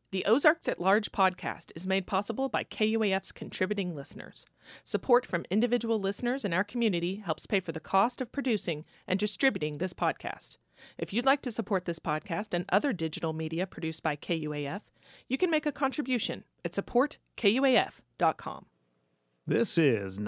The Ozarks at Large podcast is made possible by KUAF's contributing listeners. Support from individual listeners in our community helps pay for the cost of producing and distributing this podcast. If you'd like to support this podcast and other digital media produced by KUAF, you can make a contribution at supportkuaf.com. This is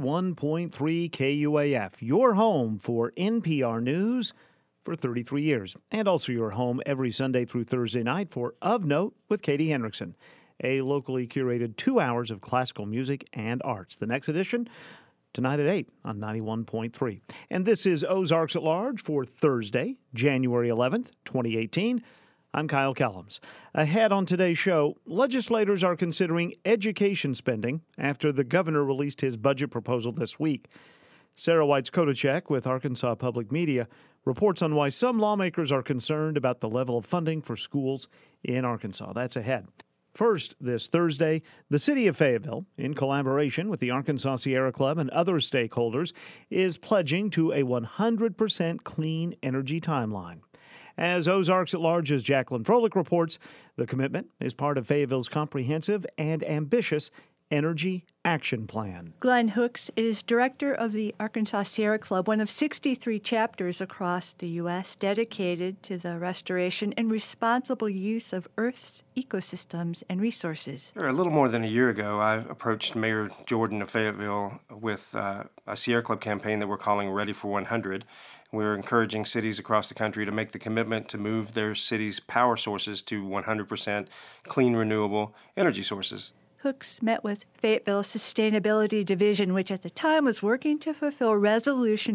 91.3 KUAF, your home for NPR News for 33 years, and also your home every Sunday through Thursday night for Of Note with Katie Henriksen, a locally curated 2 hours of classical music and arts. The next edition, tonight at 8 on 91.3. And this is Ozarks at Large for Thursday, January 11th, 2018. I'm Kyle Kellums. Ahead on today's show, legislators are considering education spending after the governor released his budget proposal this week. Sarah Weitz-Kodachek with Arkansas Public Media reports on why some lawmakers are concerned about the level of funding for schools in Arkansas. That's ahead. First, this Thursday, the city of Fayetteville, in collaboration with the Arkansas Sierra Club and other stakeholders, is pledging to a 100% clean energy timeline. As Ozarks at Large's Jacqueline Froelich reports, the commitment is part of Fayetteville's comprehensive and ambitious Energy Action Plan. Glenn Hooks is director of the Arkansas Sierra Club, one of 63 chapters across the U.S. dedicated to the restoration and responsible use of Earth's ecosystems and resources. A little more than a year ago, I approached Mayor Jordan of Fayetteville with a Sierra Club campaign that we're calling Ready for 100. We're encouraging cities across the country to make the commitment to move their city's power sources to 100% clean, renewable energy sources. Hooks met with Fayetteville's Sustainability Division, which at the time was working to fulfill Resolution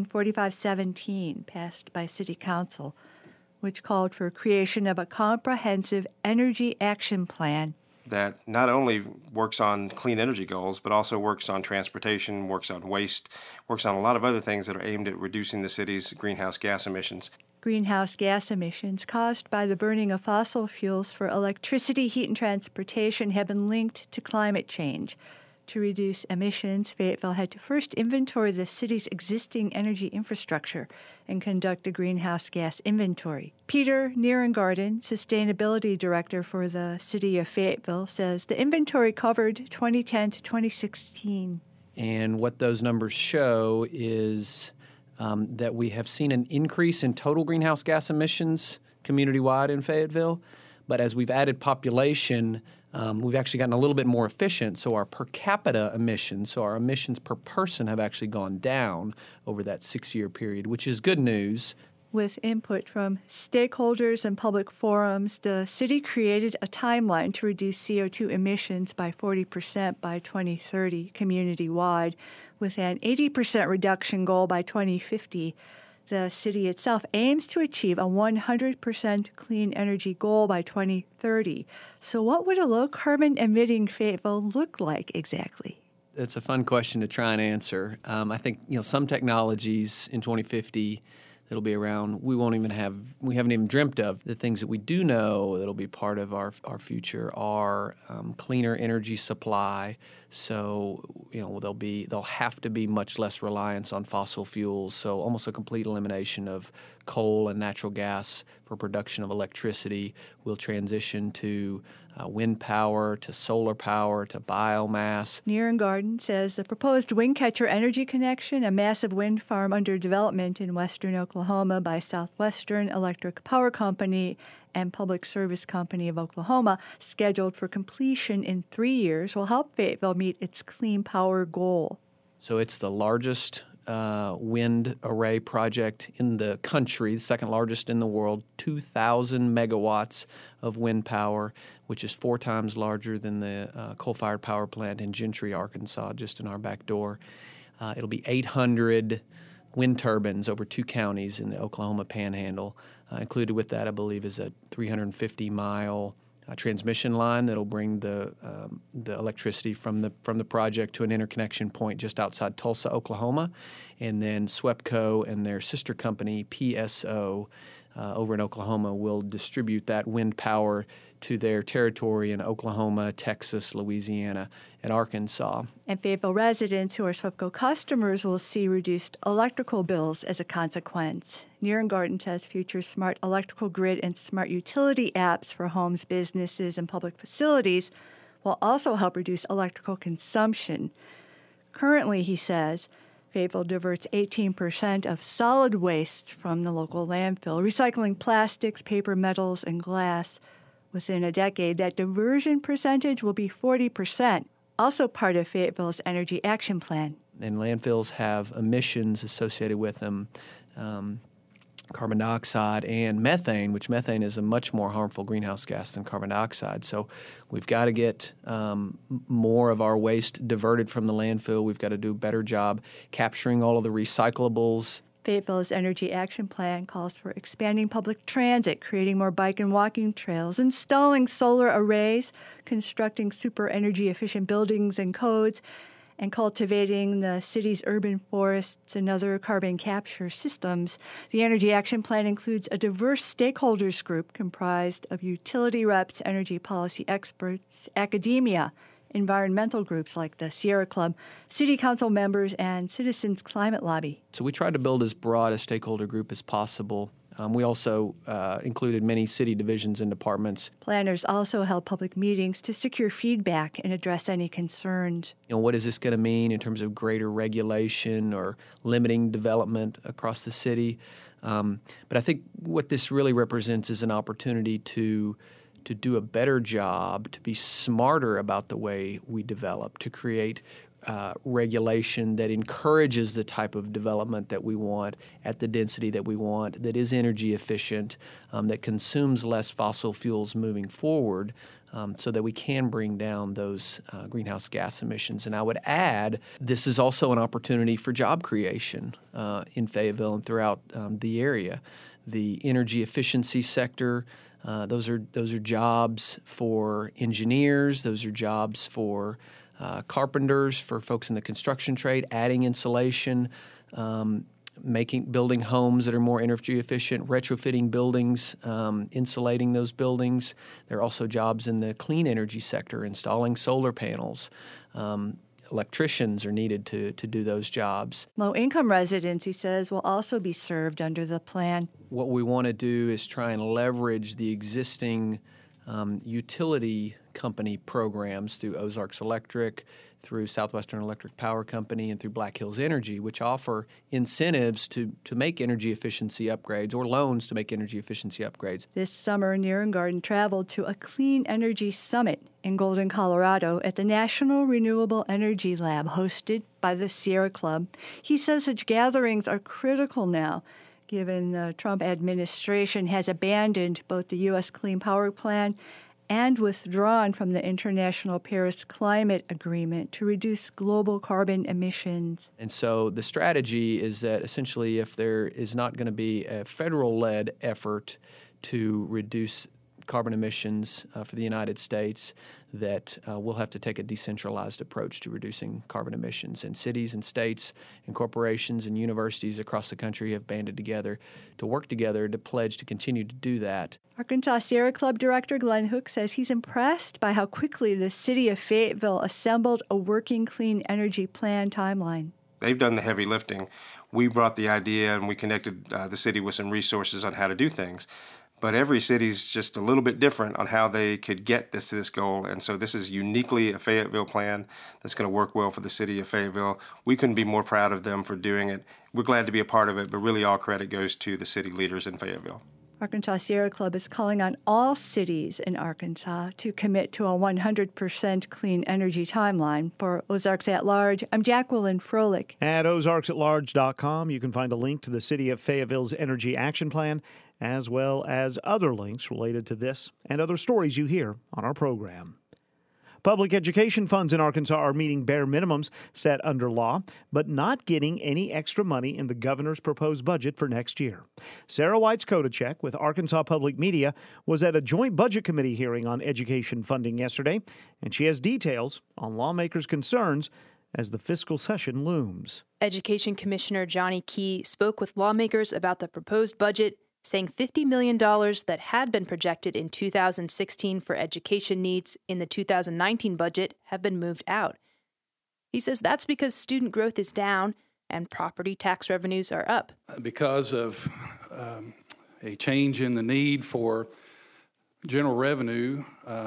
4517, passed by City Council, which called for creation of a comprehensive energy action plan that not only works on clean energy goals, but also works on transportation, works on waste, works on a lot of other things that are aimed at reducing the city's greenhouse gas emissions. Greenhouse gas emissions caused by the burning of fossil fuels for electricity, heat, and transportation have been linked to climate change. To reduce emissions, Fayetteville had to first inventory the city's existing energy infrastructure and conduct a greenhouse gas inventory. Peter Nierengarten, Sustainability Director for the City of Fayetteville, says the inventory covered 2010 to 2016. And what those numbers show is that we have seen an increase in total greenhouse gas emissions community-wide in Fayetteville. But as we've added population, we've actually gotten a little bit more efficient. So our per capita emissions, so our emissions per person have actually gone down over that 6-year period, which is good news. With input from stakeholders and public forums, the city created a timeline to reduce CO2 emissions by 40% by 2030 community-wide, with an 80% reduction goal by 2050. The city itself aims to achieve a 100% clean energy goal by 2030. So what would a low-carbon emitting Fayetteville look like exactly? It's a fun question to try and answer. I think some technologies in 2050 that'll be around, we haven't even dreamt of. The things that we do know that'll be part of our future are cleaner energy supply. So, there'll have to be much less reliance on fossil fuels. So almost a complete elimination of coal and natural gas for production of electricity. We'll transition to wind power, to solar power, to biomass. Nierengarten says the proposed Windcatcher Energy Connection, a massive wind farm under development in western Oklahoma by Southwestern Electric Power Company and Public Service Company of Oklahoma, scheduled for completion in 3 years, will help Fayetteville meet its clean power goal. So it's the largest wind array project in the country, the second largest in the world, 2,000 megawatts of wind power, which is 4 times larger than the coal-fired power plant in Gentry, Arkansas, just in our back door. It'll be 800 wind turbines over 2 counties in the Oklahoma Panhandle. Included with that, I believe, is a 350-mile transmission line that'll bring the electricity from the project to an interconnection point just outside Tulsa, Oklahoma, and then SWEPCO and their sister company PSO over in Oklahoma will distribute that wind power to their territory in Oklahoma, Texas, Louisiana, and Arkansas. And Fayetteville residents who are SWEPCO customers will see reduced electrical bills as a consequence. Nierengarten says future smart electrical grid and smart utility apps for homes, businesses, and public facilities will also help reduce electrical consumption. Currently, he says, Fayetteville diverts 18% of solid waste from the local landfill, recycling plastics, paper, metals, and glass. Within a decade, that diversion percentage will be 40%, also part of Fayetteville's Energy Action Plan. And landfills have emissions associated with them, carbon dioxide and methane, which methane is a much more harmful greenhouse gas than carbon dioxide. So we've got to get more of our waste diverted from the landfill. We've got to do a better job capturing all of the recyclables. Fayetteville's Energy Action Plan calls for expanding public transit, creating more bike and walking trails, installing solar arrays, constructing super energy efficient buildings and codes, and cultivating the city's urban forests and other carbon capture systems. The Energy Action Plan includes a diverse stakeholders group comprised of utility reps, energy policy experts, academia, environmental groups like the Sierra Club, city council members, and Citizens Climate Lobby. So we tried to build as broad a stakeholder group as possible. We also included many city divisions and departments. Planners also held public meetings to secure feedback and address any concerns. What is this going to mean in terms of greater regulation or limiting development across the city? But I think what this really represents is an opportunity to do a better job, to be smarter about the way we develop, to create regulation that encourages the type of development that we want at the density that we want, that is energy efficient, that consumes less fossil fuels moving forward, so that we can bring down those greenhouse gas emissions. And I would add, this is also an opportunity for job creation in Fayetteville and throughout the area. The energy efficiency sector, those are jobs for engineers, those are jobs for carpenters, for folks in the construction trade, adding insulation, building homes that are more energy efficient, retrofitting buildings, insulating those buildings. There are also jobs in the clean energy sector, installing solar panels. Electricians are needed to do those jobs. Low-income residents, he says, will also be served under the plan. What we want to do is try and leverage the existing utility company programs through Ozarks Electric, through Southwestern Electric Power Company, and through Black Hills Energy, which offer incentives to make energy efficiency upgrades or loans to make energy efficiency upgrades. This summer, Nierengarten traveled to a Clean Energy Summit in Golden, Colorado at the National Renewable Energy Lab hosted by the Sierra Club. He says such gatherings are critical now, given the Trump administration has abandoned both the U.S. Clean Power Plan and withdrawn from the International Paris Climate Agreement to reduce global carbon emissions. And so the strategy is that essentially if there is not going to be a federal-led effort to reduce carbon emissions for the United States, that we'll have to take a decentralized approach to reducing carbon emissions. And cities and states and corporations and universities across the country have banded together to work together to pledge to continue to do that. Arkansas Sierra Club Director Glenn Hook says he's impressed by how quickly the city of Fayetteville assembled a working clean energy plan timeline. They've done the heavy lifting. We brought the idea and we connected the city with some resources on how to do things. But every city's just a little bit different on how they could get to this goal. And so this is uniquely a Fayetteville plan that's going to work well for the city of Fayetteville. We couldn't be more proud of them for doing it. We're glad to be a part of it, but really all credit goes to the city leaders in Fayetteville. Arkansas Sierra Club is calling on all cities in Arkansas to commit to a 100% clean energy timeline. For Ozarks at Large, I'm Jacqueline Froelich. At ozarksatlarge.com, you can find a link to the City of Fayetteville's Energy Action Plan, as well as other links related to this and other stories you hear on our program. Public education funds in Arkansas are meeting bare minimums set under law, but not getting any extra money in the governor's proposed budget for next year. Sarah Weitz-Kodacek with Arkansas Public Media was at a joint budget committee hearing on education funding yesterday, and she has details on lawmakers' concerns as the fiscal session looms. Education Commissioner Johnny Key spoke with lawmakers about the proposed budget, saying $50 million that had been projected in 2016 for education needs in the 2019 budget have been moved out. He says that's because student growth is down and property tax revenues are up. Because of a change in the need for general revenue,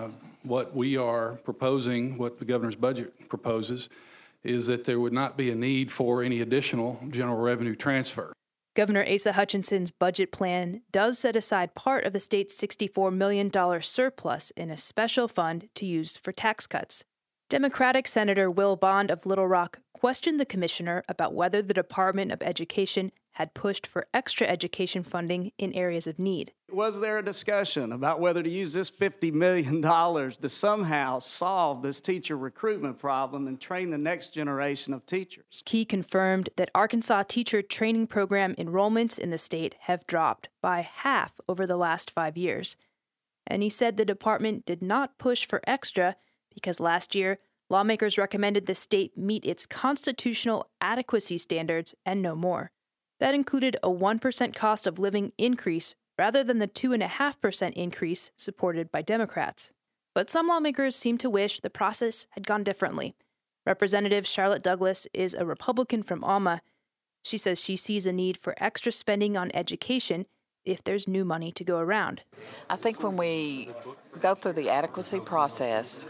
what we are proposing, what the governor's budget proposes, is that there would not be a need for any additional general revenue transfer. Governor Asa Hutchinson's budget plan does set aside part of the state's $64 million surplus in a special fund to use for tax cuts. Democratic Senator Will Bond of Little Rock questioned the commissioner about whether the Department of Education had pushed for extra education funding in areas of need. Was there a discussion about whether to use this $50 million to somehow solve this teacher recruitment problem and train the next generation of teachers? Key confirmed that Arkansas teacher training program enrollments in the state have dropped by half over the last 5 years. And he said the department did not push for extra because last year, lawmakers recommended the state meet its constitutional adequacy standards and no more. That included a 1% cost of living increase rather than the 2.5% increase supported by Democrats. But some lawmakers seem to wish the process had gone differently. Representative Charlotte Douglas is a Republican from Alma. She says she sees a need for extra spending on education if there's new money to go around. I think when we go through the adequacy process,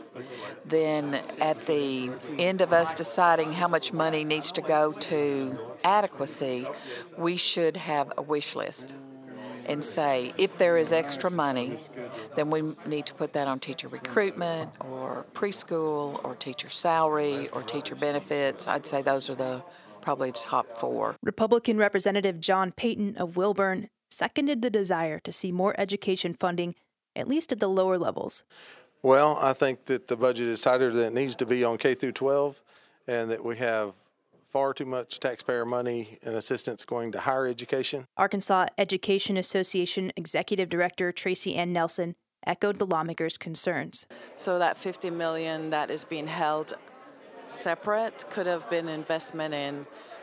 then at the end of us deciding how much money needs to go to adequacy, we should have a wish list and say if there is extra money, then we need to put that on teacher recruitment or preschool or teacher salary or teacher benefits. I'd say those are the probably top four. Republican Representative John Payton of Wilburn seconded the desire to see more education funding, at least at the lower levels. Well, I think that the budget is tighter than it needs to be on K through 12, and that we have far too much taxpayer money and assistance going to higher education. Arkansas Education Association Executive Director Tracy Ann Nelson echoed the lawmakers' concerns. So that $50 million that is being held separate could have been investment in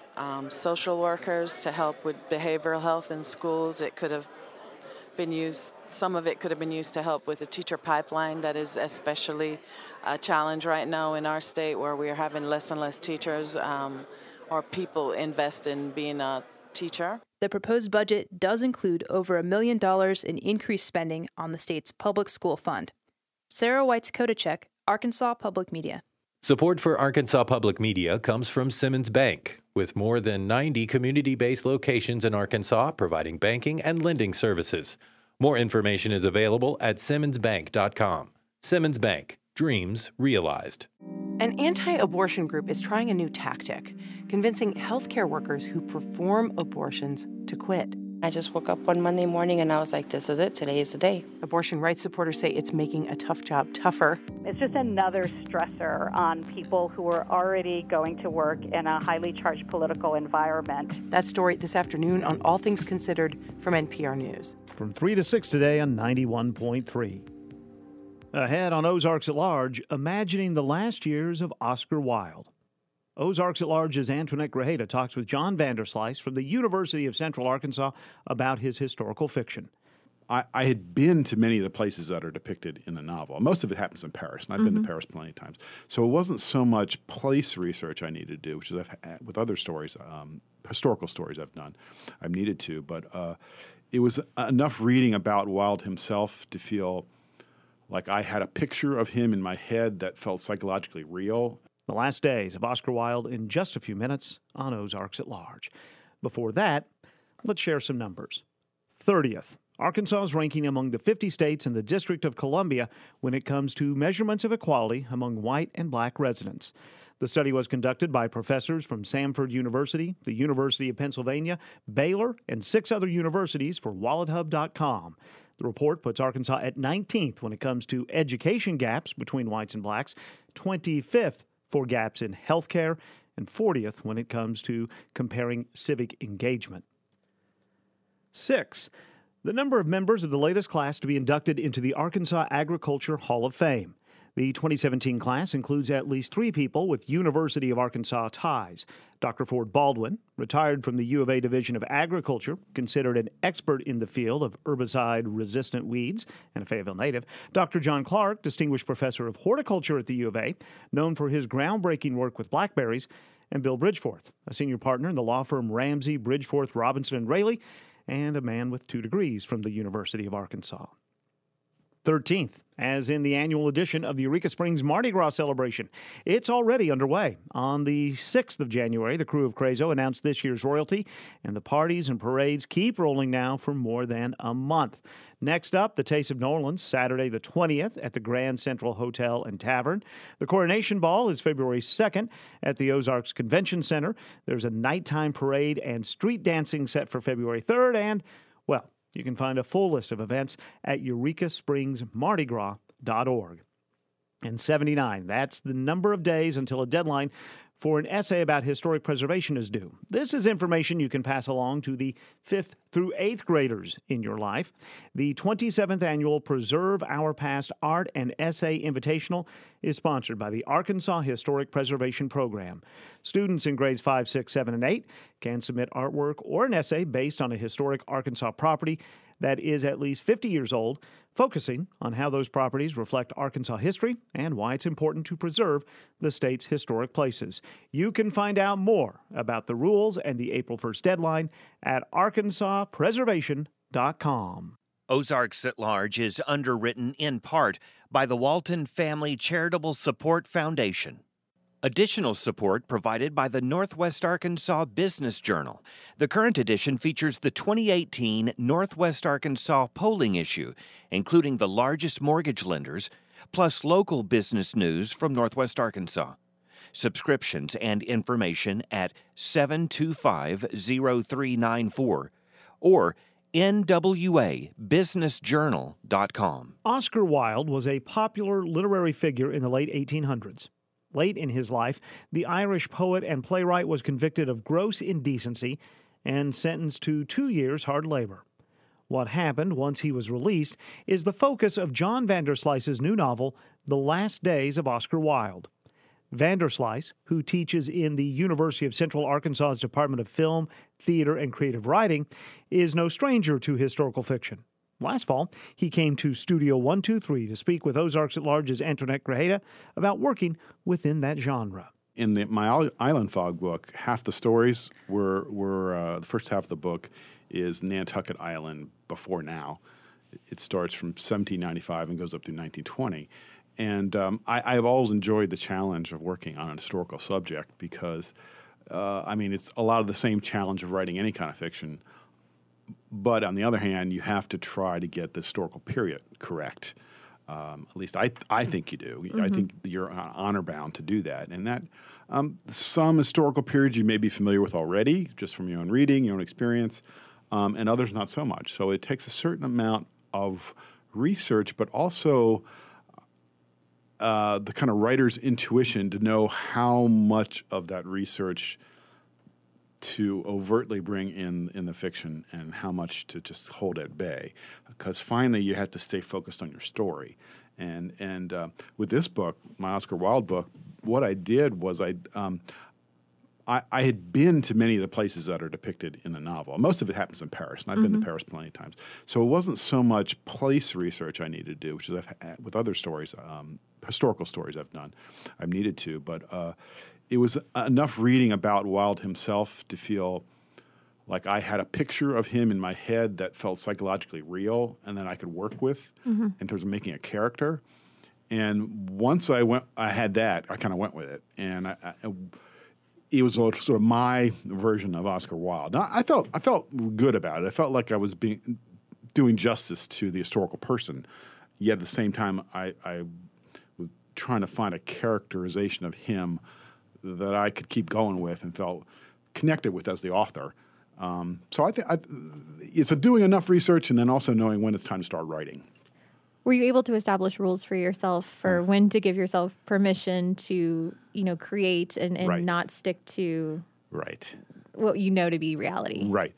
social workers to help with behavioral health in schools. It could have been used, some of it could have been used to help with the teacher pipeline that is especially a challenge right now in our state where we are having less and less teachers or people invest in being a teacher. The proposed budget does include over $1 million in increased spending on the state's public school fund. Sarah Weitz-Kodachek, Arkansas Public Media. Support for Arkansas Public Media comes from Simmons Bank, with more than 90 community-based locations in Arkansas providing banking and lending services. More information is available at simmonsbank.com. Simmons Bank, dreams realized. An anti-abortion group is trying a new tactic, convincing healthcare workers who perform abortions to quit. I just woke up one Monday morning and I was like, this is it. Today is the day. Abortion rights supporters say it's making a tough job tougher. It's just another stressor on people who are already going to work in a highly charged political environment. That story this afternoon on All Things Considered from NPR News. From 3 to 6 today on 91.3. Ahead on Ozarks at Large, imagining the last years of Oscar Wilde. Ozarks at Large's Antoinette Grajeda talks with John Vanderslice from the University of Central Arkansas about his historical fiction. I had been to many of the places that are depicted in the novel. Most of it happens in Paris, and I've been to Paris plenty of times. So it wasn't so much place research I needed to do, which is with other stories, historical stories I've needed to. But it was enough reading about Wilde himself to feel like I had a picture of him in my head that felt psychologically real. The last days of Oscar Wilde in just a few minutes on Ozarks at Large. Before that, let's share some numbers. 30th, Arkansas's ranking among the 50 states in the District of Columbia when it comes to measurements of equality among white and black residents. The study was conducted by professors from Samford University, the University of Pennsylvania, Baylor, and 6 other universities for WalletHub.com. The report puts Arkansas at 19th when it comes to education gaps between whites and blacks, 25th for gaps in healthcare, and 40th when it comes to comparing civic engagement. 6. The number of members of the latest class to be inducted into the Arkansas Agriculture Hall of Fame. The 2017 class includes at least 3 people with University of Arkansas ties. Dr. Ford Baldwin, retired from the U of A Division of Agriculture, considered an expert in the field of herbicide-resistant weeds and a Fayetteville native. Dr. John Clark, distinguished professor of horticulture at the U of A, known for his groundbreaking work with blackberries. And Bill Bridgeforth, a senior partner in the law firm Ramsey, Bridgeforth, Robinson, and Raley, and a man with 2 degrees from the University of Arkansas. 13th, as in the annual edition of the Eureka Springs Mardi Gras celebration. It's already underway. On the 6th of January, the crew of Crazo announced this year's royalty, and the parties and parades keep rolling now for more than a month. Next up, the Taste of New Orleans, Saturday the 20th at the Grand Central Hotel and Tavern. The Coronation Ball is February 2nd at the Ozarks Convention Center. There's a nighttime parade and street dancing set for February 3rd, and, well, you can find a full list of events at eurekaspringsmardigras.org. And 79, that's the number of days until a deadline for an essay about historic preservation is due. This is information you can pass along to the 5th through 8th graders in your life. The 27th annual Preserve Our Past Art and Essay Invitational is sponsored by the Arkansas Historic Preservation Program. Students in grades 5, 6, 7, and 8 can submit artwork or an essay based on a historic Arkansas property that is at least 50 years old, focusing on how those properties reflect Arkansas history and why it's important to preserve the state's historic places. You can find out more about the rules and the April 1st deadline at arkansaspreservation.com. Ozarks at Large is underwritten in part by the Walton Family Charitable Support Foundation. Additional support provided by the Northwest Arkansas Business Journal. The current edition features the 2018 Northwest Arkansas polling issue, including the largest mortgage lenders, plus local business news from Northwest Arkansas. Subscriptions and information at 725-0394 or nwabusinessjournal.com. Oscar Wilde was a popular literary figure in the late 1800s. Late in his life, the Irish poet and playwright was convicted of gross indecency and sentenced to 2 years hard labor. What happened once he was released is the focus of John Vanderslice's new novel, The Last Days of Oscar Wilde. Vanderslice, who teaches in the University of Central Arkansas's Department of Film, Theater, and Creative Writing, is no stranger to historical fiction. Last fall, he came to Studio 123 to speak with Ozarks at Large's Antoinette Grajeda about working within that genre. In my Island Fog book, half the stories were the first half of the book is Nantucket Island before now. It starts from 1795 and goes up to 1920. And I have always enjoyed the challenge of working on a historical subject because, it's a lot of the same challenge of writing any kind of fiction. But on the other hand, you have to try to get the historical period correct. At least I think you do. Mm-hmm. I think you're honor bound to do that. And that some historical periods you may be familiar with already, just from your own reading, your own experience, and others not so much. So it takes a certain amount of research, but also the kind of writer's intuition to know how much of that research to overtly bring in the fiction and how much to just hold at bay, because finally you have to stay focused on your story. And with this book, my Oscar Wilde book, what I did was I had been to many of the places that are depicted in the novel. Most of it happens in Paris, and I've been to Paris plenty of times. So it wasn't so much place research I needed to do, which is with other stories, historical stories I've needed to, but it was enough reading about Wilde himself to feel like I had a picture of him in my head that felt psychologically real and that I could work with in terms of making a character. And once I had that, I kind of went with it. And it was sort of my version of Oscar Wilde. Now, I felt good about it. I felt like I was doing justice to the historical person. Yet at the same time, I was trying to find a characterization of him that I could keep going with and felt connected with as the author. So I think it's doing enough research and then also knowing when it's time to start writing. Were you able to establish rules for yourself for when to give yourself permission to, create and right. not stick to right. what you know to be reality? Right.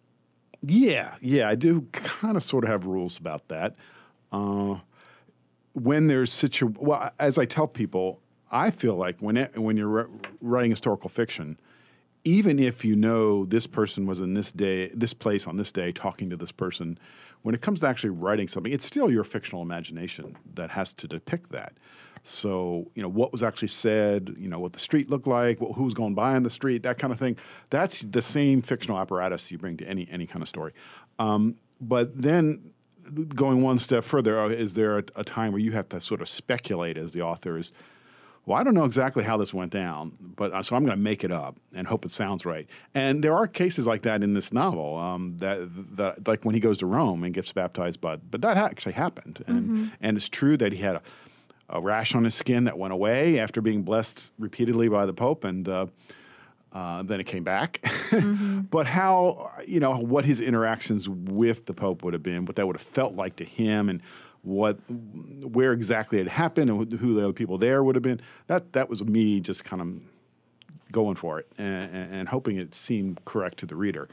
Yeah, I do kind of sort of have rules about that. when there's well, as I tell people, I feel like when you're writing historical fiction, even if you know this person was in this place on this day talking to this person, when it comes to actually writing something, it's still your fictional imagination that has to depict that. So, what was actually said, what the street looked like, who was going by on the street, that kind of thing. That's the same fictional apparatus you bring to any kind of story. But then going one step further, is there a time where you have to sort of speculate as the author is, well, I don't know exactly how this went down, but so I'm going to make it up and hope it sounds right. And there are cases like that in this novel, that like when he goes to Rome and gets baptized, but that actually happened. And it's true that he had a rash on his skin that went away after being blessed repeatedly by the Pope, and then it came back. But how, what his interactions with the Pope would have been, what that would have felt like to him, and where exactly it happened, and who the other people there would have been. That was me just kind of going for it and hoping it seemed correct to the reader.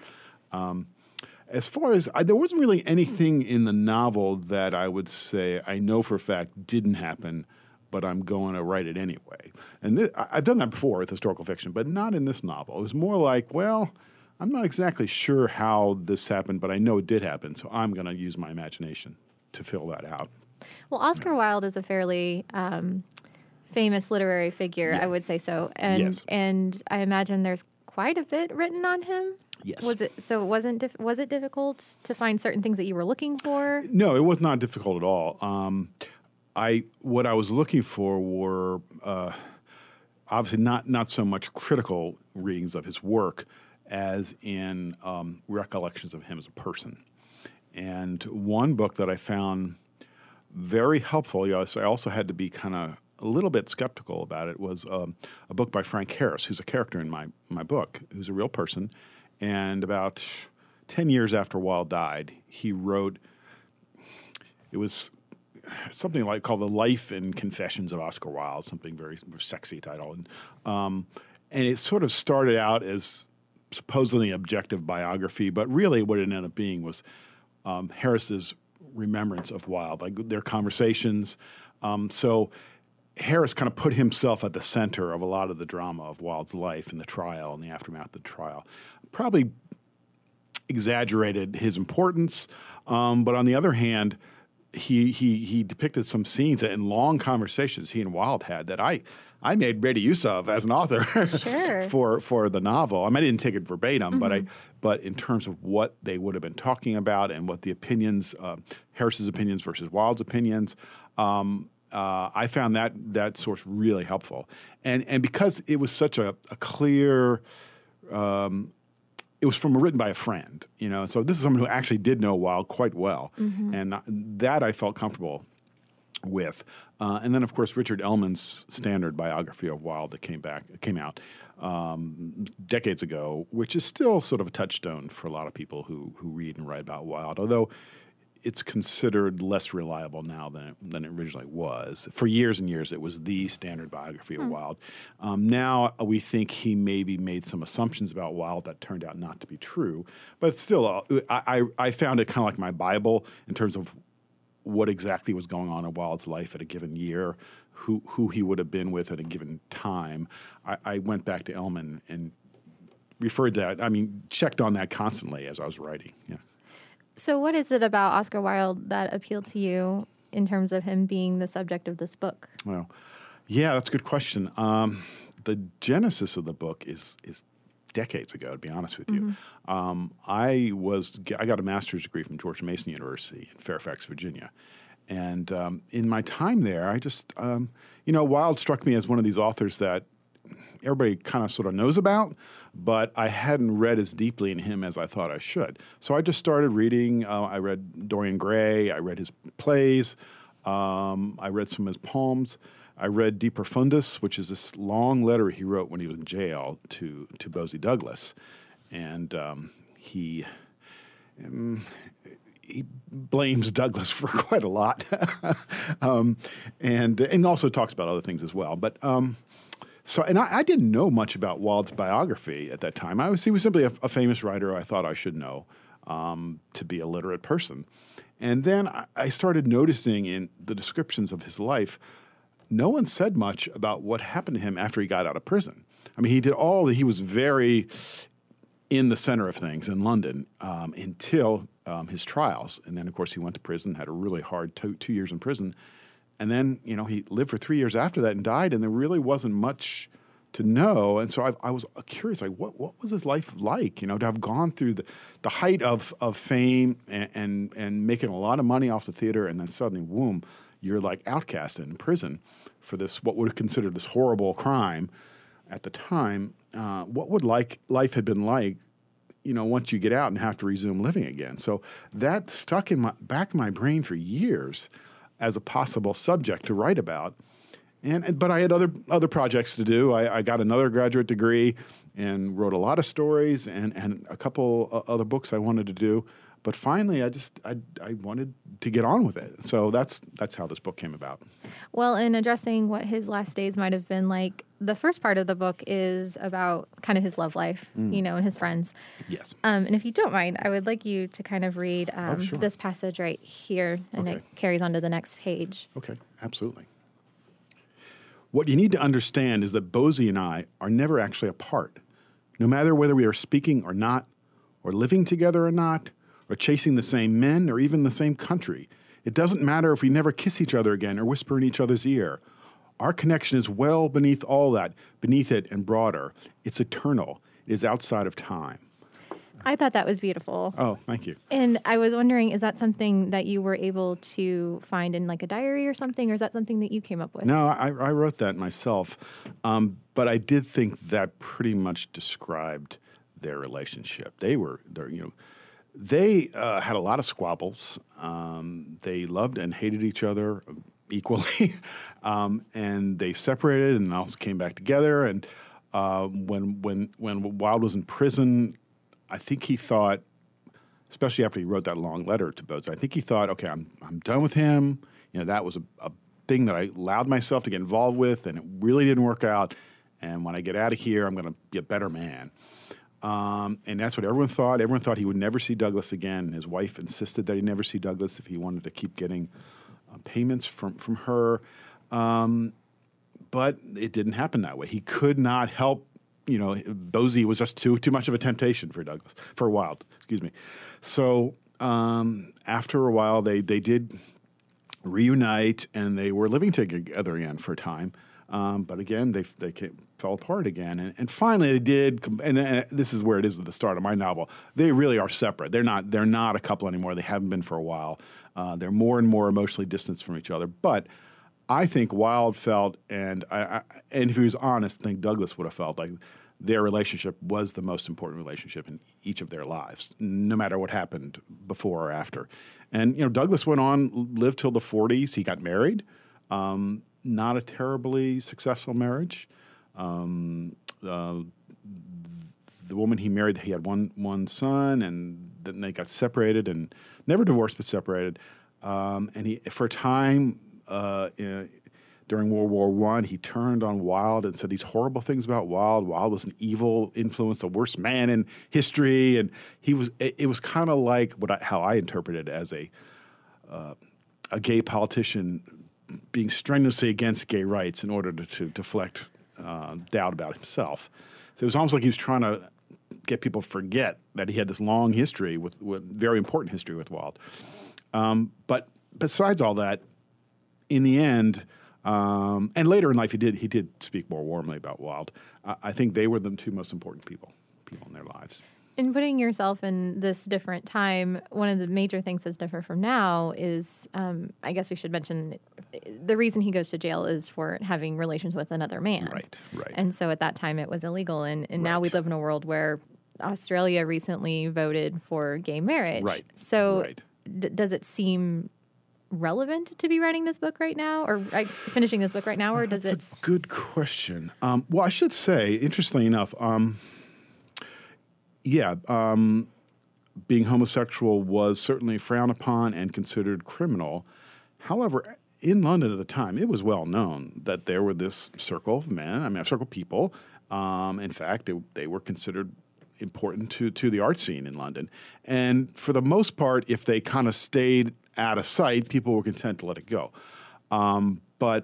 As far as there wasn't really anything in the novel that I would say I know for a fact didn't happen, but I'm going to write it anyway. And I've done that before with historical fiction, but not in this novel. It was more like, well, I'm not exactly sure how this happened, but I know it did happen, so I'm going to use my imagination to fill that out. Well, Oscar Wilde is a fairly famous literary figure, I would say so. And I imagine there's quite a bit written on him. Yes. Was it difficult to find certain things that you were looking for? No, it was not difficult at all. What I was looking for were obviously not so much critical readings of his work as in recollections of him as a person. And one book that I found very helpful, I also had to be kind of a little bit skeptical about it, was a book by Frank Harris, who's a character in my book, who's a real person. And about 10 years after Wilde died, he wrote, it was something like called The Life and Confessions of Oscar Wilde, something very sexy title. And it sort of started out as supposedly objective biography, but really what it ended up being was Harris's remembrance of Wilde, like their conversations. So Harris kind of put himself at the center of a lot of the drama of Wilde's life and the trial and the aftermath of the trial. Probably exaggerated his importance, but on the other hand, he depicted some scenes in long conversations he and Wilde had that I made ready use of as an author for the novel. I didn't take it verbatim, but in terms of what they would have been talking about and what the opinions, Harris's opinions versus Wilde's opinions, I found that source really helpful. And because it was such a clear, it was written by a friend, so this is someone who actually did know Wilde quite well. And that I felt comfortable with. And then, of course, Richard Ellman's standard biography of Wilde that came out decades ago, which is still sort of a touchstone for a lot of people who read and write about Wilde, although it's considered less reliable now than it originally was. For years and years, it was the standard biography of Wilde. Now we think he maybe made some assumptions about Wilde that turned out not to be true, but still, I found it kind of like my Bible in terms of what exactly was going on in Wilde's life at a given year, who he would have been with at a given time. I went back to Ellman and referred that, checked on that constantly as I was writing. Yeah. So what is it about Oscar Wilde that appealed to you in terms of him being the subject of this book? Well, yeah, that's a good question. The genesis of the book is decades ago, to be honest with you. I got a master's degree from George Mason University in Fairfax, Virginia. And in my time there, I just, Wilde struck me as one of these authors that everybody kind of sort of knows about, but I hadn't read as deeply in him as I thought I should. So I just started reading. I read Dorian Gray. I read his plays. I read some of his poems. I read De Profundis, which is this long letter he wrote when he was in jail to Bosie Douglas. And he blames Douglas for quite a lot, and also talks about other things as well. But I didn't know much about Wilde's biography at that time. He was simply a famous writer I thought I should know to be a literate person. And then I started noticing in the descriptions of his life, no one said much about what happened to him after he got out of prison. I mean, he was very in the center of things in London until his trials. And then, of course, he went to prison, had a really hard 2 years in prison. And then, he lived for 3 years after that and died, and there really wasn't much to know. And so I was curious, like, what was his life like, to have gone through the height of fame and making a lot of money off the theater, and then suddenly, boom, you're like outcast in prison for this, what would have considered this horrible crime at the time. What would life had been like, once you get out and have to resume living again? So that stuck in back of my brain for years as a possible subject to write about. But I had other projects to do. I got another graduate degree and wrote a lot of stories and a couple other books I wanted to do. But finally, I wanted to get on with it. So that's how this book came about. Well, in addressing what his last days might have been like, the first part of the book is about kind of his love life, and his friends. Yes. And if you don't mind, I would like you to kind of read sure. this passage right here, and it carries on to the next page. Okay, absolutely. What you need to understand is that Bosie and I are never actually apart. No matter whether we are speaking or not, or living together or not, or chasing the same men, or even the same country. It doesn't matter if we never kiss each other again or whisper in each other's ear. Our connection is well beneath all that, beneath it and broader. It's eternal. It is outside of time. I thought that was beautiful. Oh, thank you. And I was wondering, is that something that you were able to find in like a diary or something, or is that something that you came up with? No, I wrote that myself. But I did think that pretty much described their relationship. They had a lot of squabbles. They loved and hated each other equally, and they separated and also came back together. And when Wilde was in prison, I think he thought, especially after he wrote that long letter to Bosie, I think he thought, okay, I'm done with him. That was a thing that I allowed myself to get involved with, and it really didn't work out. And when I get out of here, I'm going to be a better man. And that's what everyone thought. Everyone thought he would never see Douglas again. His wife insisted that he never see Douglas if he wanted to keep getting payments from her. But it didn't happen that way. He could not help. Bosie was just too much of a temptation for Wilde. Excuse me. So after a while, they did reunite, and they were living together again for a time. But again, they fell apart again, and finally they did. And this is where it is at the start of my novel. They really are separate. They're not a couple anymore. They haven't been for a while. They're more and more emotionally distanced from each other. But I think Wilde felt, and if he was honest, I think Douglas would have felt like their relationship was the most important relationship in each of their lives, no matter what happened before or after. And Douglas went on, lived till the 40s. He got married. Not a terribly successful marriage. The woman he married, he had one son, and then they got separated, and never divorced but separated. And he, for a time during World War I, he turned on Wilde and said these horrible things about Wilde. Wilde was an evil influence, the worst man in history, and it was kind of like how I interpreted it as a gay politician being strenuously against gay rights in order to deflect doubt about himself. So it was almost like he was trying to get people to forget that he had this long history with very important history with Wilde. But besides all that, in the end, and later in life, he did speak more warmly about Wilde. I think they were the two most important people in their lives. In putting yourself in this different time, one of the major things that's different from now is, I guess we should mention, the reason he goes to jail is for having relations with another man. Right. And so at that time it was illegal, and now we live in a world where Australia recently voted for gay marriage. Right. So does it seem relevant to be writing this book right now, or finishing this book right now, or does That's a good question. Well, I should say, interestingly enough, being homosexual was certainly frowned upon and considered criminal. However, in London at the time, it was well known that there were this circle of men, circle of people. In fact, they were considered important to the art scene in London. And for the most part, if they kind of stayed out of sight, people were content to let it go. But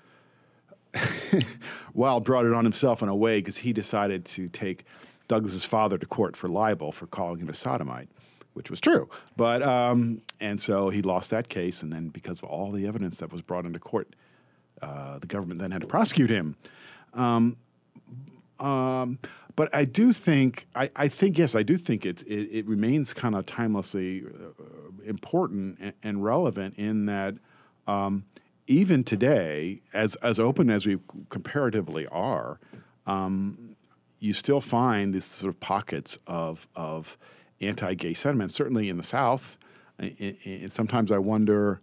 Wilde brought it on himself in a way because he decided to take Douglas's father to court for libel for calling him a sodomite, which was true. But and so he lost that case, and then because of all the evidence that was brought into court, the government then had to prosecute him. But I do think, I think it remains kind of timelessly important and relevant in that even today, as open as we comparatively are, you still find these sort of pockets of anti-gay sentiment, certainly in the South. And sometimes I wonder,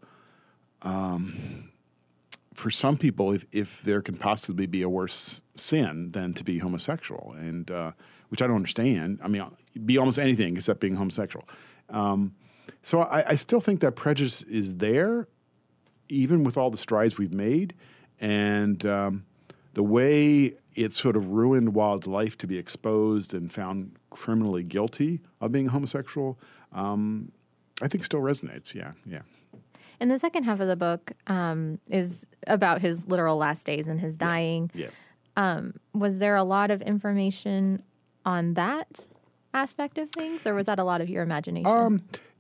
for some people, if there can possibly be a worse sin than to be homosexual, and which I don't understand. I mean, be almost anything except being homosexual. So I still think that prejudice is there, even with all the strides we've made, and the way it sort of ruined Wilde's life to be exposed and found criminally guilty of being homosexual, I think still resonates. Yeah. And the second half of the book is about his literal last days and his dying. Yeah. Was there a lot of information on that aspect of things, or was that a lot of your imagination?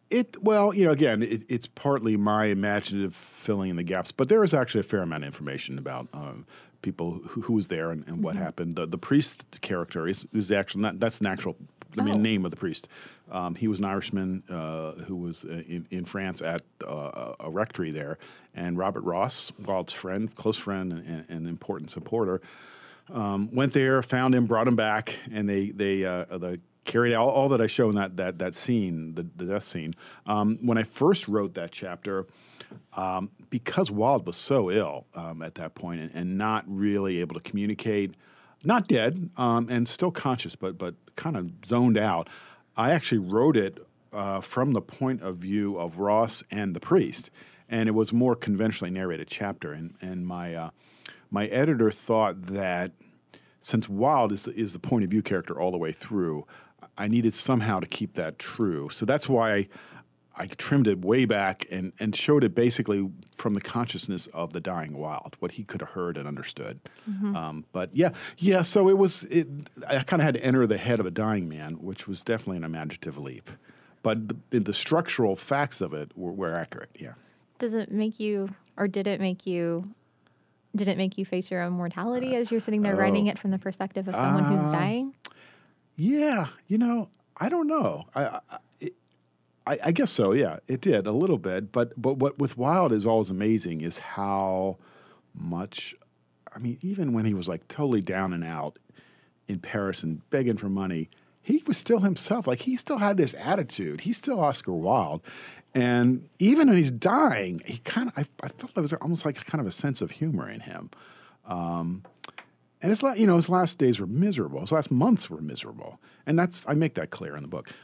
It's partly my imaginative filling in the gaps, but there is actually a fair amount of information about people who was there and what happened. The priest character is the actual that's an actual name of the priest. He was an Irishman who was in France at a rectory there, and Robert Ross, Wilde's friend, close friend, and important supporter, went there, found him, brought him back, and they carried out all that I show in that scene, the death scene. When I first wrote that chapter, because Wilde was so ill at that point and not really able to communicate, not dead and still conscious, but kind of zoned out, I actually wrote it from the point of view of Ross and the priest, and it was a more conventionally narrated chapter. And my editor thought that since Wilde is the point of view character all the way through, I needed somehow to keep that true. So that's why I trimmed it way back and showed it basically from the consciousness of the dying Wilde, what he could have heard and understood. Mm-hmm. So I kind of had to enter the head of a dying man, which was definitely an imaginative leap. But the structural facts of it were accurate, yeah. Does it make you, or did it make you face your own mortality as you're sitting there writing it from the perspective of someone who's dying? Yeah, I don't know. I guess so, yeah, it did a little bit. But what with Wilde is always amazing is how much, even when he was like totally down and out in Paris and begging for money, he was still himself. Like he still had this attitude. He's still Oscar Wilde. And even when he's dying, he I felt there was almost like kind of a sense of humor in him. And his last days were miserable. His last months were miserable. And I make that clear in the book.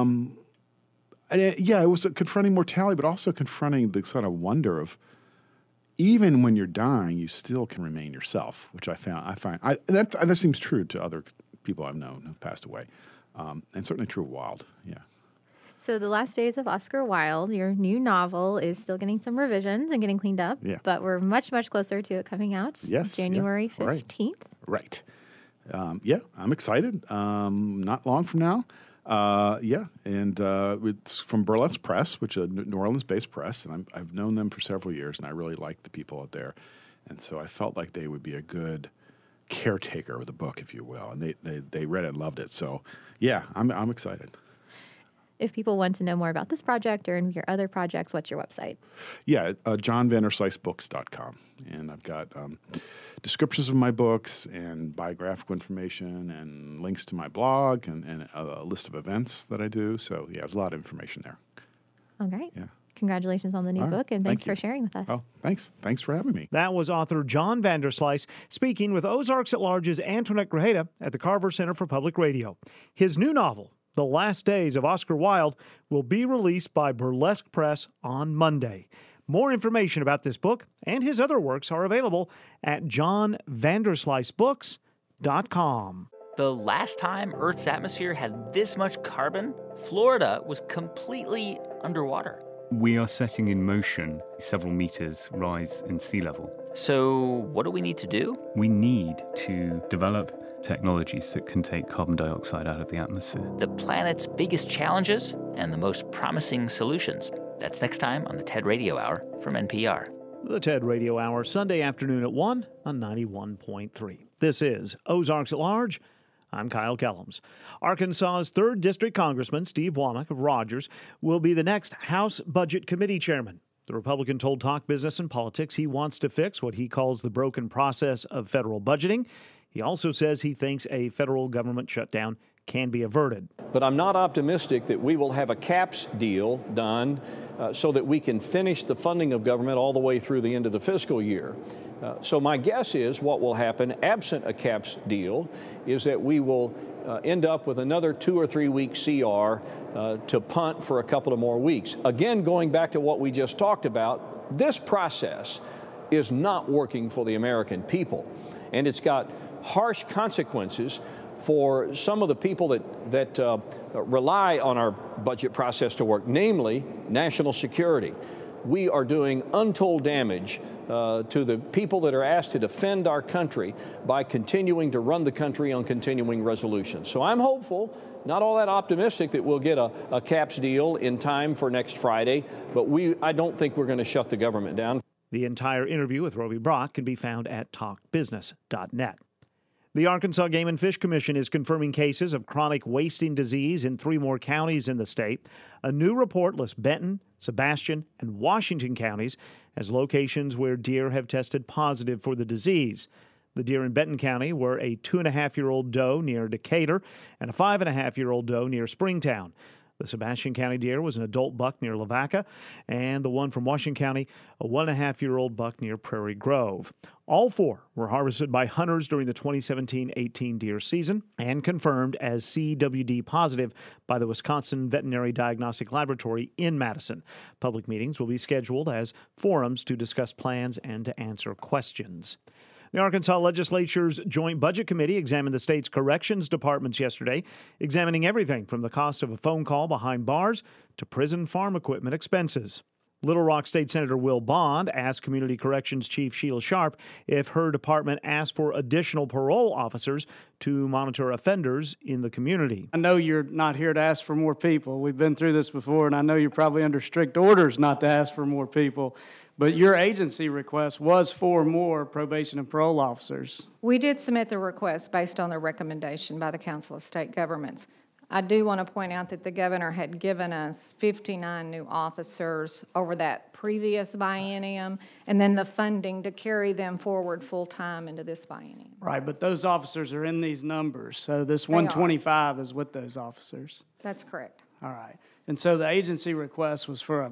It was confronting mortality, but also confronting the sort of wonder of even when you're dying, you still can remain yourself, which that seems true to other people I've known who've passed away, and certainly true of Wilde. Yeah. So The Last Days of Oscar Wilde, your new novel, is still getting some revisions and getting cleaned up, but we're much, much closer to it coming out. Yes, January 15th. Right. I'm excited. Not long from now. And it's from Burlesque Press, which is a New Orleans-based press, and I've known them for several years, and I really like the people out there. And so I felt like they would be a good caretaker of the book, if you will. And they read it and loved it. So, yeah, I'm excited. If people want to know more about this project or your other projects, what's your website? Yeah, johnvanderslicebooks.com. And I've got descriptions of my books and biographical information and links to my blog and a list of events that I do. So, yeah, there's a lot of information there. Oh, great. Yeah. Congratulations on the new book, and thanks for sharing with us. Oh, thanks. Thanks for having me. That was author John Vanderslice speaking with Ozarks at Large's Antoinette Grajeda at the Carver Center for Public Radio. His new novel, The Last Days of Oscar Wilde, will be released by Burlesque Press on Monday. More information about this book and his other works are available at johnvanderslicebooks.com. The last time Earth's atmosphere had this much carbon, Florida was completely underwater. We are setting in motion several meters rise in sea level. So what do we need to do? We need to develop technologies that can take carbon dioxide out of the atmosphere. The planet's biggest challenges and the most promising solutions. That's next time on the TED Radio Hour from NPR. The TED Radio Hour, Sunday afternoon at 1 on 91.3. This is Ozarks at Large. I'm Kyle Kellums. Arkansas's 3rd District Congressman Steve Womack of Rogers will be the next House Budget Committee chairman. The Republican told Talk Business and Politics he wants to fix what he calls the broken process of federal budgeting. He also says he thinks a federal government shutdown can be averted. But I'm not optimistic that we will have a CAPS deal done so that we can finish the funding of government all the way through the end of the fiscal year. So my guess is what will happen, absent a CAPS deal, is that we will end up with another 2 or 3 week CR to punt for a couple of more weeks. Again, going back to what we just talked about, this process is not working for the American people, and it's got harsh consequences for some of the people that rely on our budget process to work, namely national security. We are doing untold damage to the people that are asked to defend our country by continuing to run the country on continuing resolutions. So I'm hopeful, not all that optimistic, that we'll get a CAPS deal in time for next Friday, but I don't think we're going to shut the government down. The entire interview with Roby Brock can be found at talkbusiness.net. The Arkansas Game and Fish Commission is confirming cases of chronic wasting disease in 3 more counties in the state. A new report lists Benton, Sebastian, and Washington counties as locations where deer have tested positive for the disease. The deer in Benton County were a 2.5-year-old doe near Decatur and a 5.5-year-old doe near Springtown. The Sebastian County deer was an adult buck near Lavaca, and the one from Washington County, a 1.5-year-old buck near Prairie Grove. All 4 were harvested by hunters during the 2017-18 deer season and confirmed as CWD positive by the Wisconsin Veterinary Diagnostic Laboratory in Madison. Public meetings will be scheduled as forums to discuss plans and to answer questions. The Arkansas Legislature's Joint Budget Committee examined the state's corrections departments yesterday, examining everything from the cost of a phone call behind bars to prison farm equipment expenses. Little Rock State Senator Will Bond asked Community Corrections Chief Sheila Sharp if her department asked for additional parole officers to monitor offenders in the community. I know you're not here to ask for more people. We've been through this before, and I know you're probably under strict orders not to ask for more people. But your agency request was for more probation and parole officers. We did submit the request based on the recommendation by the Council of State Governments. I do want to point out that the governor had given us 59 new officers over that previous biennium, and then the funding to carry them forward full-time into this biennium. Right, but those officers are in these numbers, so this 125 is with those officers. That's correct. All right, and so the agency request was for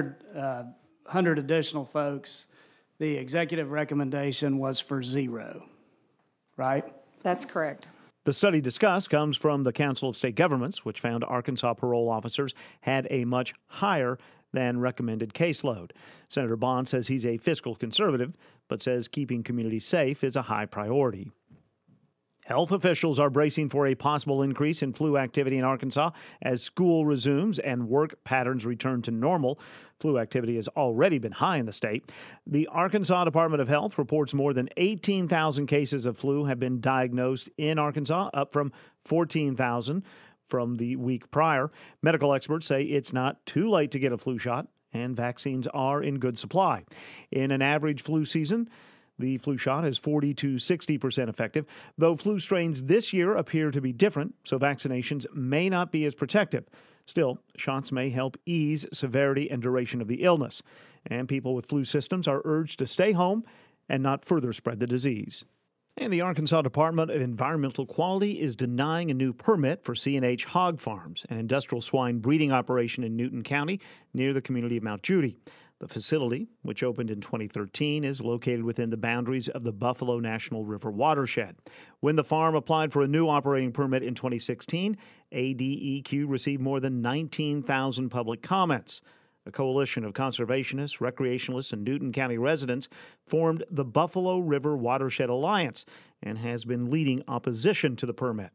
100 additional folks. The executive recommendation was for 0, right? That's correct. The study discussed comes from the Council of State Governments, which found Arkansas parole officers had a much higher than recommended caseload. Senator Bond says he's a fiscal conservative, but says keeping communities safe is a high priority. Health officials are bracing for a possible increase in flu activity in Arkansas as school resumes and work patterns return to normal. Flu activity has already been high in the state. The Arkansas Department of Health reports more than 18,000 cases of flu have been diagnosed in Arkansas, up from 14,000 from the week prior. Medical experts say it's not too late to get a flu shot, and vaccines are in good supply. In an average flu season, the flu shot is 40 to 60% effective, though flu strains this year appear to be different, so vaccinations may not be as protective. Still, shots may help ease severity and duration of the illness, and people with flu symptoms are urged to stay home and not further spread the disease. And the Arkansas Department of Environmental Quality is denying a new permit for C&H Hog Farms, an industrial swine breeding operation in Newton County near the community of Mount Judy. The facility, which opened in 2013, is located within the boundaries of the Buffalo National River watershed. When the farm applied for a new operating permit in 2016, ADEQ received more than 19,000 public comments. A coalition of conservationists, recreationalists, and Newton County residents formed the Buffalo River Watershed Alliance and has been leading opposition to the permit.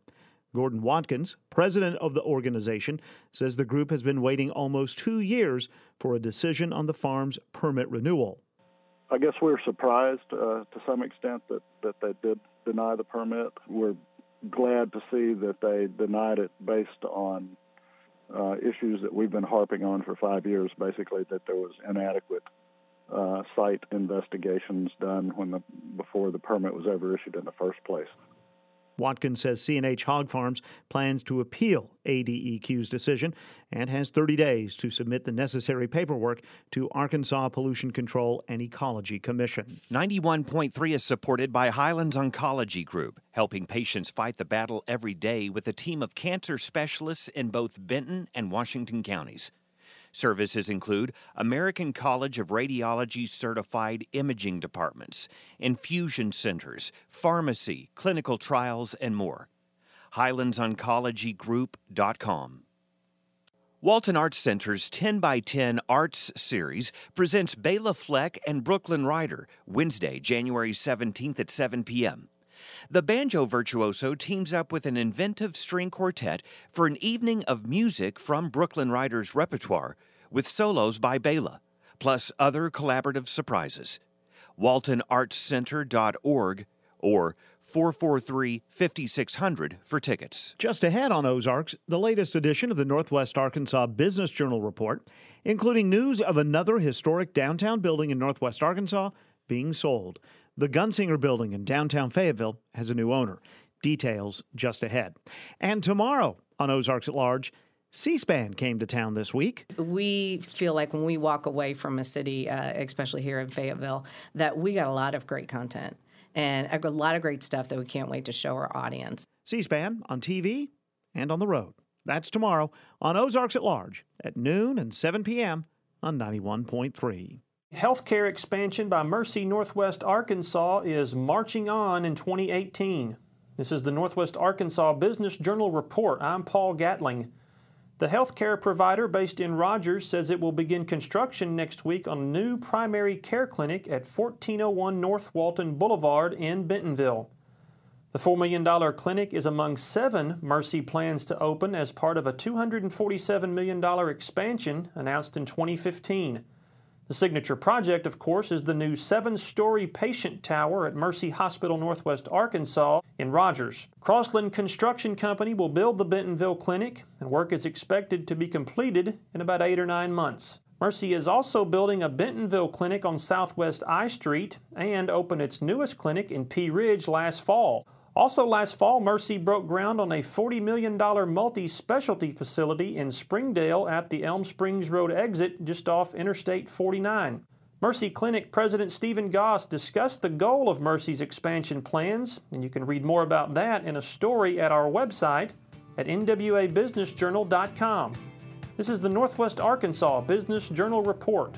Gordon Watkins, president of the organization, says the group has been waiting almost 2 years for a decision on the farm's permit renewal. I guess we're surprised to some extent that they did deny the permit. We're glad to see that they denied it based on issues that we've been harping on for 5 years, basically that there was inadequate site investigations done before the permit was ever issued in the first place. Watkins says C&H Hog Farms plans to appeal ADEQ's decision and has 30 days to submit the necessary paperwork to Arkansas Pollution Control and Ecology Commission. 91.3 is supported by Highlands Oncology Group, helping patients fight the battle every day with a team of cancer specialists in both Benton and Washington counties. Services include American College of Radiology certified imaging departments, infusion centers, pharmacy, clinical trials, and more. HighlandsOncologyGroup.com. Walton Arts Center's 10x10 Arts Series presents Bela Fleck and Brooklyn Ryder Wednesday, January 17th at 7 p.m. The banjo virtuoso teams up with an inventive string quartet for an evening of music from Brooklyn Ryder's repertoire with solos by Bela, plus other collaborative surprises. WaltonArtsCenter.org or 443-5600 for tickets. Just ahead on Ozarks, the latest edition of the Northwest Arkansas Business Journal report, including news of another historic downtown building in Northwest Arkansas being sold. The Gunsinger Building in downtown Fayetteville has a new owner. Details just ahead. And tomorrow on Ozarks at Large, C-SPAN came to town this week. We feel like when we walk away from a city, especially here in Fayetteville, that we got a lot of great content and a lot of great stuff that we can't wait to show our audience. C-SPAN on TV and on the road. That's tomorrow on Ozarks at Large at noon and 7 p.m. on 91.3. Healthcare expansion by Mercy Northwest Arkansas is marching on in 2018. This is the Northwest Arkansas Business Journal report. I'm Paul Gatling. The healthcare provider based in Rogers says it will begin construction next week on a new primary care clinic at 1401 North Walton Boulevard in Bentonville. The $4 million clinic is among 7 Mercy plans to open as part of a $247 million expansion announced in 2015. The signature project, of course, is the new 7-story patient tower at Mercy Hospital Northwest Arkansas in Rogers. Crossland Construction Company will build the Bentonville Clinic, and work is expected to be completed in about 8 or 9 months. Mercy is also building a Bentonville Clinic on Southwest I Street and opened its newest clinic in Pea Ridge last fall. Also last fall, Mercy broke ground on a $40 million multi-specialty facility in Springdale at the Elm Springs Road exit just off Interstate 49. Mercy Clinic President Stephen Goss discussed the goal of Mercy's expansion plans, and you can read more about that in a story at our website at nwabusinessjournal.com. This is the Northwest Arkansas Business Journal report.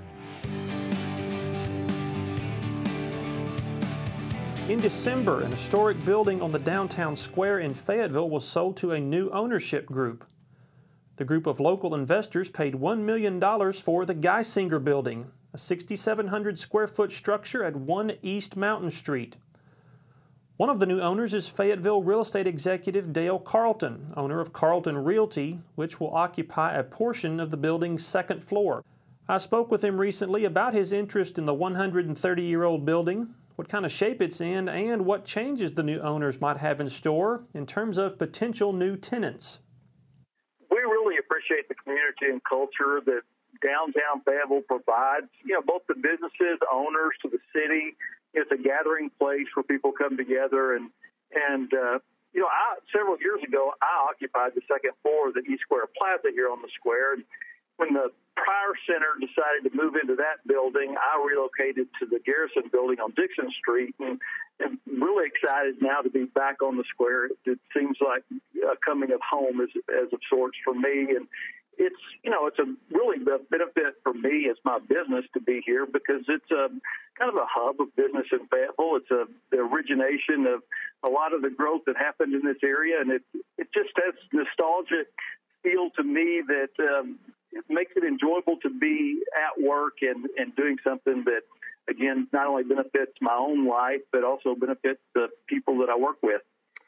In December, an historic building on the downtown square in Fayetteville was sold to a new ownership group. The group of local investors paid $1 million for the Geisinger Building, a 6,700 square foot structure at 1 East Mountain Street. One of the new owners is Fayetteville real estate executive Dale Carlton, owner of Carlton Realty, which will occupy a portion of the building's second floor. I spoke with him recently about his interest in the 130-year-old building, what kind of shape it's in, and what changes the new owners might have in store in terms of potential new tenants. We really appreciate the community and culture that downtown Fayetteville provides. Both the businesses, owners, to the city. It's a gathering place where people come together. And several years ago, I occupied the second floor of the East Square Plaza here on the square. And when the prior center decided to move into that building, I relocated to the Garrison Building on Dixon Street, and really excited now to be back on the square. It seems like a coming of home as of sorts for me, and it's a really benefit for me as my business to be here because it's a kind of a hub of business in Fayetteville. It's the origination of a lot of the growth that happened in this area, and it just has nostalgic feel to me that it makes it enjoyable to be at work and doing something that, again, not only benefits my own life, but also benefits the people that I work with.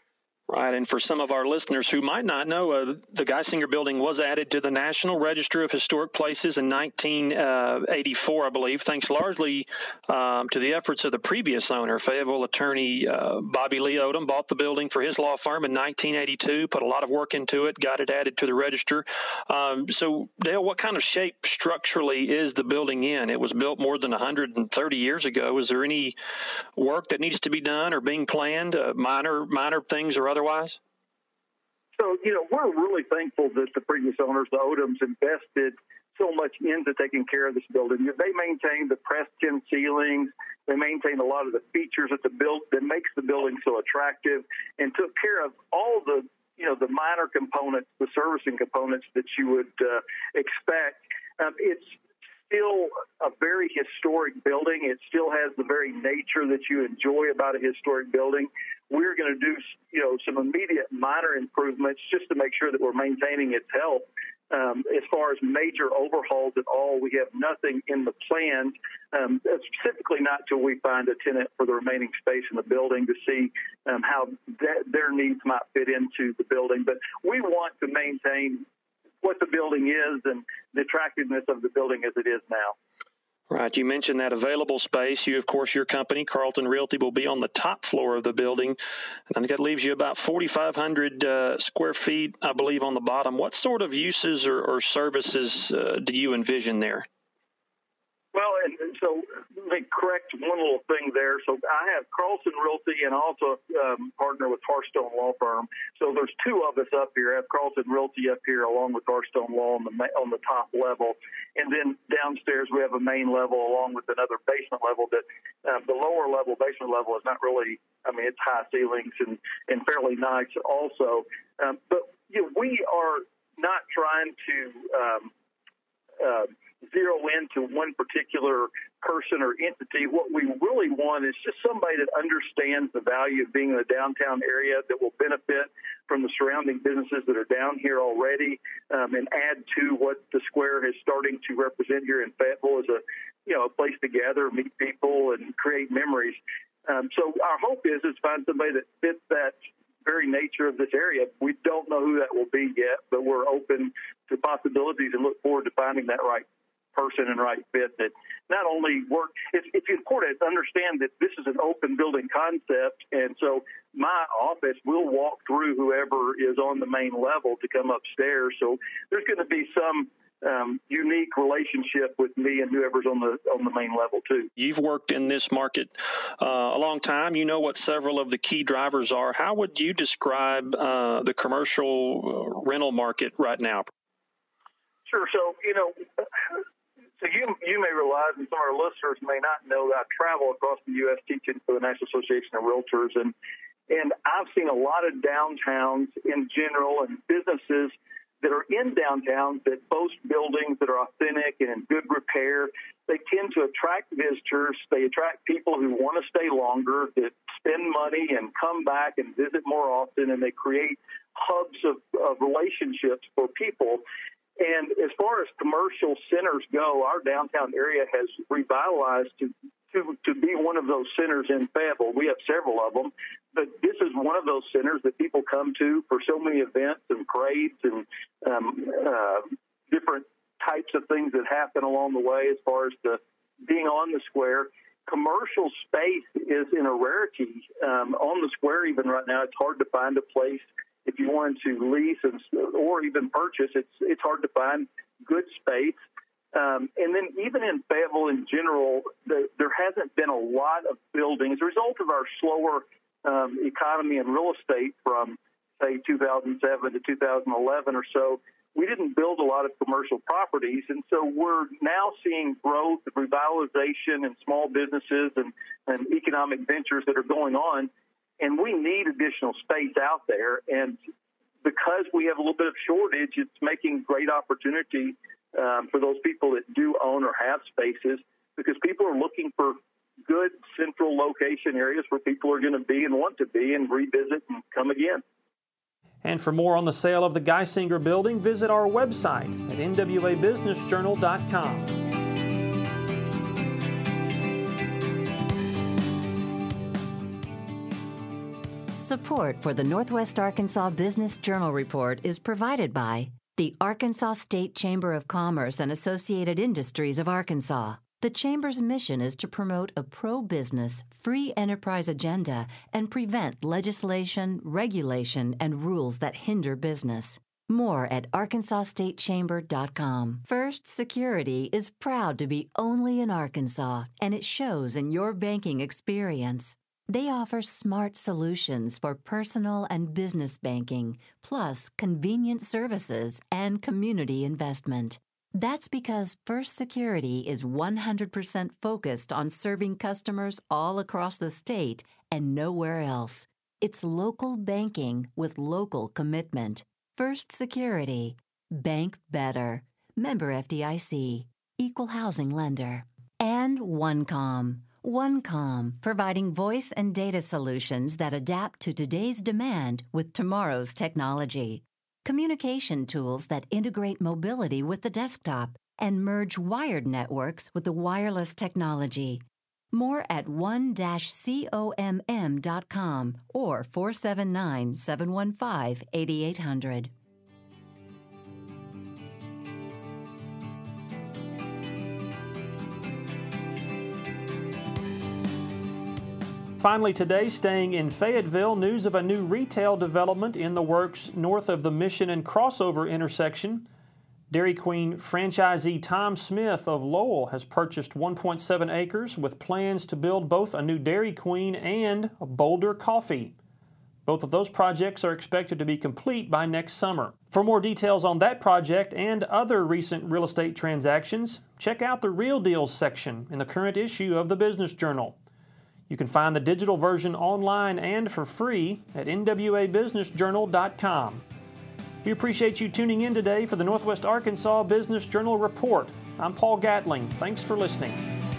Right, and for some of our listeners who might not know, the Geisinger Building was added to the National Register of Historic Places in 1984, I believe, thanks largely to the efforts of the previous owner. Fayetteville attorney Bobby Lee Odom bought the building for his law firm in 1982, put a lot of work into it, got it added to the register. So, Dale, what kind of shape structurally is the building in? It was built more than 130 years ago. Is there any work that needs to be done or being planned, minor things or otherwise? So, we're really thankful that the previous owners, the Odoms, invested so much into taking care of this building. They maintained the pressed tin ceilings. They maintained a lot of the features that makes the building so attractive, and took care of all the the minor components, the servicing components that you would expect. It's still a very historic building. It still has the very nature that you enjoy about a historic building. We're going to do, some immediate minor improvements just to make sure that we're maintaining its health. As far as major overhauls at all, we have nothing in the plans, specifically not till we find a tenant for the remaining space in the building to see how their needs might fit into the building. But we want to maintain what the building is and the attractiveness of the building as it is now. Right. You mentioned that available space. You, of course, your company, Carlton Realty, will be on the top floor of the building. And I think that leaves you about 4,500 square feet, I believe, on the bottom. What sort of uses or services do you envision there? Well, and so let me correct one little thing there. So I have Carlton Realty and also partner with Hearthstone Law Firm. So there's two of us up here. I have Carlton Realty up here along with Hearthstone Law on the top level. And then downstairs we have a main level along with another basement level that the lower level, basement level, is not really, it's high ceilings and fairly nice also. But we are not trying to zero into one particular person or entity. What we really want is just somebody that understands the value of being in the downtown area, that will benefit from the surrounding businesses that are down here already, and add to what the square is starting to represent here in Fayetteville as a place to gather, meet people, and create memories. So our hope is find somebody that fits that very nature of this area. We don't know who that will be yet, but we're open to possibilities and look forward to finding that right person and right fit that not only work. It's important to understand that this is an open building concept, and so my office will walk through whoever is on the main level to come upstairs. So there's going to be some unique relationship with me and whoever's on the main level too. You've worked in this market a long time. You know what several of the key drivers are. How would you describe the commercial rental market right now? Sure. So So you may realize, and some of our listeners may not know, that I travel across the U.S. teaching for the National Association of Realtors, and I've seen a lot of downtowns in general and businesses that are in downtowns that boast buildings that are authentic and in good repair. They tend to attract visitors. They attract people who want to stay longer, that spend money and come back and visit more often, and they create hubs of relationships for people. And as far as commercial centers go, our downtown area has revitalized to be one of those centers in Fayetteville. We have several of them, but this is one of those centers that people come to for so many events and parades and different types of things that happen along the way as far as being on the square. Commercial space is in a rarity. On the square even right now, it's hard to find a place. If you wanted to lease or even purchase, it's hard to find good space. And then even in Fayetteville in general, there hasn't been a lot of buildings. As a result of our slower economy and real estate from, say, 2007 to 2011 or so, we didn't build a lot of commercial properties. And so we're now seeing growth, revitalization, and small businesses and economic ventures that are going on. And we need additional space out there. And because we have a little bit of shortage, it's making great opportunity for those people that do own or have spaces, because people are looking for good central location areas where people are going to be and want to be and revisit and come again. And for more on the sale of the Geisinger Building, visit our website at nwabusinessjournal.com. Support for the Northwest Arkansas Business Journal Report is provided by the Arkansas State Chamber of Commerce and Associated Industries of Arkansas. The Chamber's mission is to promote a pro-business, free enterprise agenda and prevent legislation, regulation, and rules that hinder business. More at arkansasstatechamber.com. First Security is proud to be only in Arkansas, and it shows in your banking experience. They offer smart solutions for personal and business banking, plus convenient services and community investment. That's because First Security is 100% focused on serving customers all across the state and nowhere else. It's local banking with local commitment. First Security. Bank better. Member FDIC. Equal housing lender. And OneComm. OneComm, providing voice and data solutions that adapt to today's demand with tomorrow's technology. Communication tools that integrate mobility with the desktop and merge wired networks with the wireless technology. More at one-comm.com or 479-715-8800. Finally today, staying in Fayetteville, news of a new retail development in the works north of the Mission and Crossover intersection. Dairy Queen franchisee Tom Smith of Lowell has purchased 1.7 acres with plans to build both a new Dairy Queen and a Boulder Coffee. Both of those projects are expected to be complete by next summer. For more details on that project and other recent real estate transactions, check out the Real Deals section in the current issue of the Business Journal. You can find the digital version online and for free at nwabusinessjournal.com. We appreciate you tuning in today for the Northwest Arkansas Business Journal Report. I'm Paul Gatling. Thanks for listening.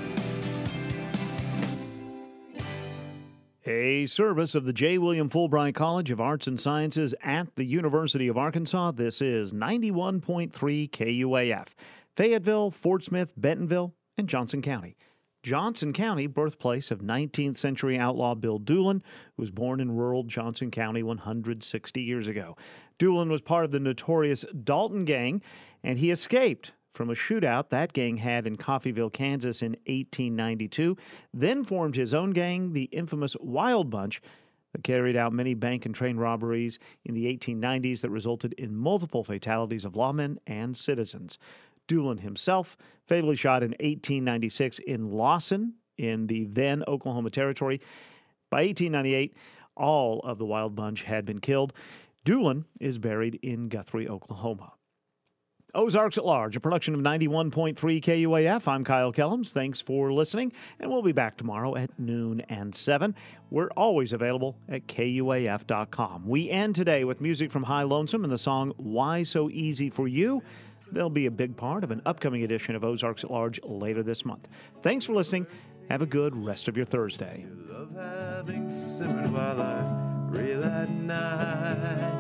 A service of the J. William Fulbright College of Arts and Sciences at the University of Arkansas. This is 91.3 KUAF. Fayetteville, Fort Smith, Bentonville, and Johnson County. Johnson County, birthplace of 19th century outlaw Bill Doolin, who was born in rural Johnson County 160 years ago. Doolin was part of the notorious Dalton Gang, and he escaped from a shootout that gang had in Coffeyville, Kansas in 1892, then formed his own gang, the infamous Wild Bunch, that carried out many bank and train robberies in the 1890s that resulted in multiple fatalities of lawmen and citizens. Doolin himself fatally shot in 1896 in Lawson in the then Oklahoma Territory. By 1898, all of the Wild Bunch had been killed. Doolin is buried in Guthrie, Oklahoma. Ozarks at Large, a production of 91.3 KUAF. I'm Kyle Kellums. Thanks for listening, and we'll be back tomorrow at noon and 7. We're always available at KUAF.com. We end today with music from High Lonesome and the song Why So Easy For You. They'll be a big part of an upcoming edition of Ozarks at Large later this month. Thanks for listening. Have a good rest of your Thursday. Love having simmered while I reel at night.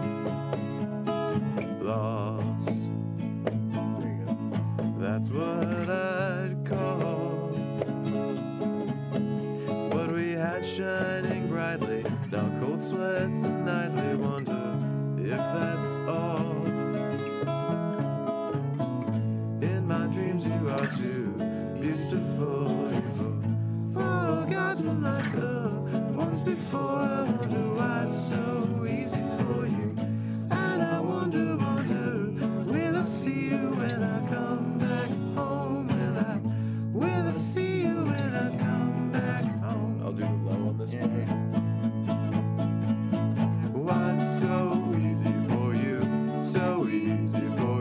Lost. That's what I'd call what we had shining brightly. Now cold sweats and nightly wonder if that's all. In my dreams you are too beautiful. You've forgotten like the ones before. I wonder why so easy for you. And I wonder, will I see you when I come back home? Will I see you when I come back home? I'll do the low on this one. Why so easy for you? So easy for